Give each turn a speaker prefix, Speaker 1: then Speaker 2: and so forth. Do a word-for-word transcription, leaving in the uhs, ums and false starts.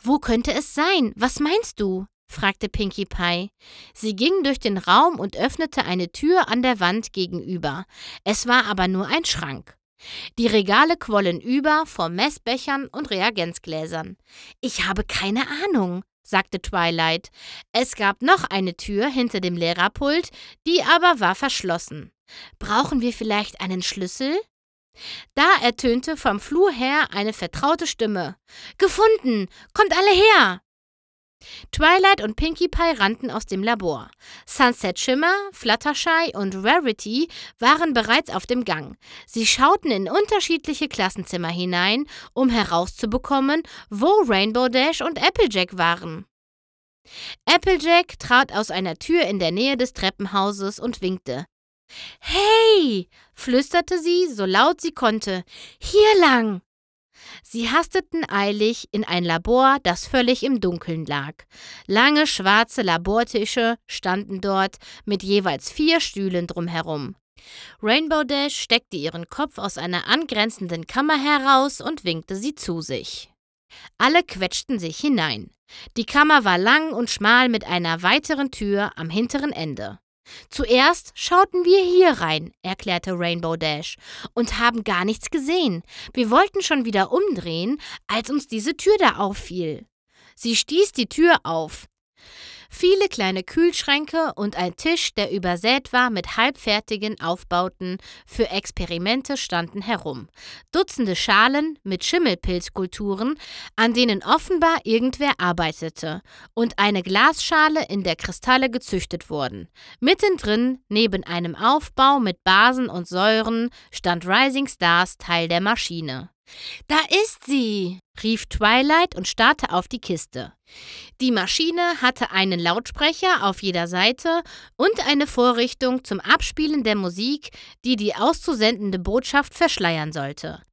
Speaker 1: »Wo könnte es sein? Was meinst du?« fragte Pinkie Pie. Sie ging durch den Raum und öffnete eine Tür an der Wand gegenüber. Es war aber nur ein Schrank. Die Regale quollen über vor Messbechern und Reagenzgläsern. »Ich habe keine Ahnung«, sagte Twilight. Es gab noch eine Tür hinter dem Lehrerpult, die aber war verschlossen. »Brauchen wir vielleicht einen Schlüssel?« Da ertönte vom Flur her eine vertraute Stimme. »Gefunden! Kommt alle her!« Twilight und Pinkie Pie rannten aus dem Labor. Sunset Shimmer, Fluttershy und Rarity waren bereits auf dem Gang. Sie schauten in unterschiedliche Klassenzimmer hinein, um herauszubekommen, wo Rainbow Dash und Applejack waren. Applejack trat aus einer Tür in der Nähe des Treppenhauses und winkte. »Hey«, flüsterte sie, so laut sie konnte, »hier lang!« Sie hasteten eilig in ein Labor, das völlig im Dunkeln lag. Lange schwarze Labortische standen dort, mit jeweils vier Stühlen drumherum. Rainbow Dash steckte ihren Kopf aus einer angrenzenden Kammer heraus und winkte sie zu sich. Alle quetschten sich hinein. Die Kammer war lang und schmal mit einer weiteren Tür am hinteren Ende. »Zuerst schauten wir hier rein«, erklärte Rainbow Dash, »und haben gar nichts gesehen. Wir wollten schon wieder umdrehen, als uns diese Tür da auffiel.« Sie stieß die Tür auf. Viele kleine Kühlschränke und ein Tisch, der übersät war mit halbfertigen Aufbauten für Experimente, standen herum. Dutzende Schalen mit Schimmelpilzkulturen, an denen offenbar irgendwer arbeitete, und eine Glasschale, in der Kristalle gezüchtet wurden. Mittendrin, neben einem Aufbau mit Basen und Säuren, stand Rising Stars Teil der Maschine. »Da ist sie«, rief Twilight und starrte auf die Kiste. Die Maschine hatte einen Lautsprecher auf jeder Seite und eine Vorrichtung zum Abspielen der Musik, die die auszusendende Botschaft verschleiern sollte.